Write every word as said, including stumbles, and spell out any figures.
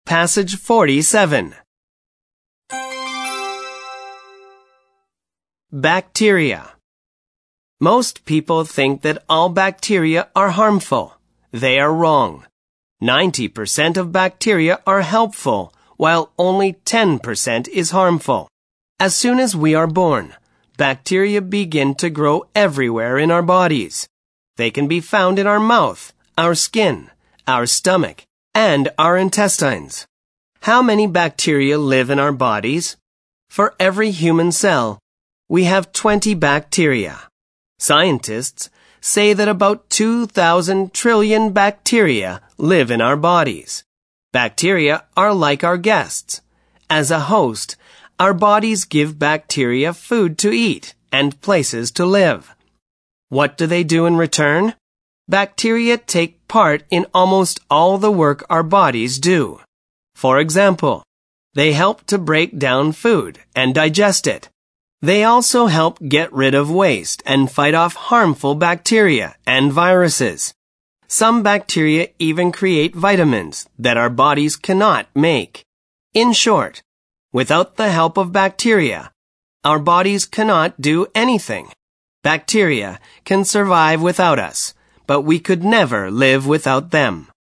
Passage forty-seven. Bacteria. Most people think that all bacteria are harmful. They are wrong. ninety percent of bacteria are helpful, while only ten percent is harmful. As soon as we are born, bacteria begin to grow everywhere in our bodies. They can be found in our mouth, our skin, our stomach, and our intestines. How many bacteria live in our bodies? For every human cell, we have twenty bacteria. Scientists say that about two thousand trillion bacteria live in our bodies. Bacteria are like our guests. As a host, our bodies give bacteria food to eat and places to live. What do they do in return? Bacteria take part in almost all the work our bodies do. For example, they help to break down food and digest it. They also help get rid of waste and fight off harmful bacteria and viruses. Some bacteria even create vitamins that our bodies cannot make. In short, without the help of bacteria, our bodies cannot do anything. Bacteria can survive without us, but we could never live without them.